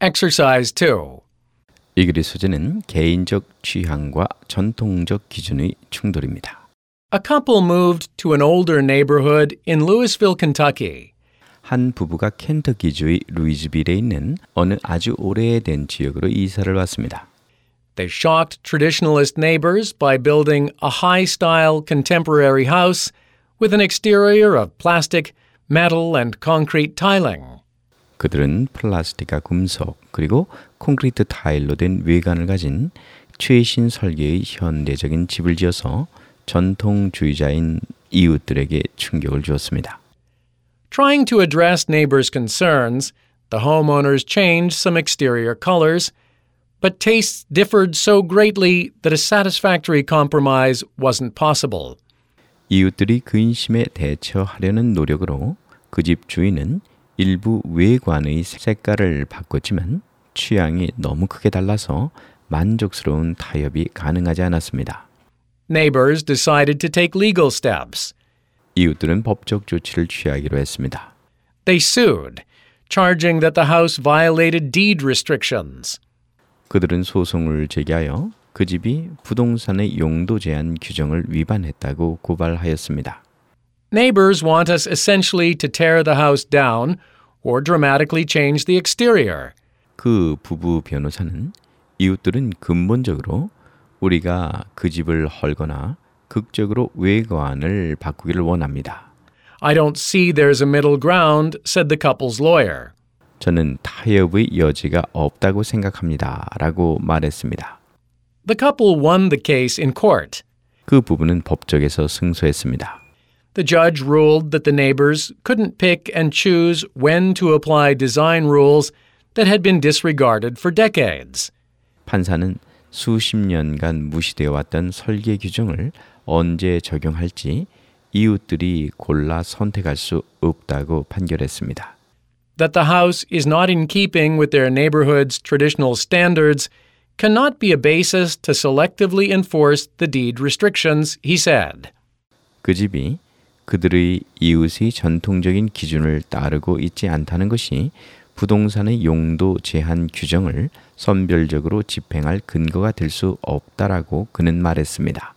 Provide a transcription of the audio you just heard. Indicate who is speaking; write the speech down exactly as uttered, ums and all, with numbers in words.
Speaker 1: Exercise two.
Speaker 2: 이 글의 소재는 개인적 취향과 전통적 기준의 충돌입니다.
Speaker 1: A couple moved to an older neighborhood in Louisville, Kentucky.
Speaker 2: 한 부부가 켄터키주의 루이즈빌에 있는 어느 아주 오래된 지역으로 이사를 왔습니다.
Speaker 1: They shocked traditionalist neighbors by building a high-style contemporary house with an exterior of plastic, metal, and concrete tiling.
Speaker 2: 그들은 플라스틱과 금속 그리고 콘크리트 타일로 된 외관을 가진 최신 설계의 현대적인 집을 지어서 전통주의자인 이웃들에게 충격을 주었습니다.
Speaker 1: Trying to address neighbors' concerns, the homeowners changed some exterior colors, but tastes differed so greatly that a satisfactory compromise wasn't possible.
Speaker 2: 이웃들이 근심에 대처하려는 노력으로 그 집 주인은 일부 외관의 색깔을 바꿨지만 취향이 너무 크게 달라서 만족스러운 타협이 가능하지 않았습니다.
Speaker 1: Neighbors decided to take legal steps.
Speaker 2: 이웃들은 법적 조치를 취하기로 했습니다.
Speaker 1: They sued, charging that the house violated deed restrictions.
Speaker 2: 그들은 소송을 제기하여 그 집이 부동산의 용도 제한 규정을 위반했다고 고발하였습니다.
Speaker 1: Neighbors want us essentially to tear the house down or dramatically change the exterior.
Speaker 2: 그 부부 변호사는 이웃들은 근본적으로 우리가 그 집을 헐거나 극적으로 외관을 바꾸기를 원합니다.
Speaker 1: I don't see there's a middle ground, said the couple's lawyer.
Speaker 2: 저는 타협의 여지가 없다고 생각합니다. 라고 말했습니다.
Speaker 1: The couple won the case in court.
Speaker 2: 그 부부는 법정에서 승소했습니다.
Speaker 1: The judge ruled that the neighbors couldn't pick and choose when to apply design rules that had been disregarded for decades.
Speaker 2: 판사는 수십 년간 무시되어 왔던 설계 규정을 언제 적용할지 이웃들이 골라 선택할 수 없다고 판결했습니다.
Speaker 1: That the house is not in keeping with their neighborhood's traditional standards cannot be a basis to selectively enforce the deed restrictions, he said.
Speaker 2: 그 집이 그들의 이웃의 전통적인 기준을 따르고 있지 않다는 것이 부동산의 용도 제한 규정을 선별적으로 집행할 근거가 될 수 없다라고 그는 말했습니다.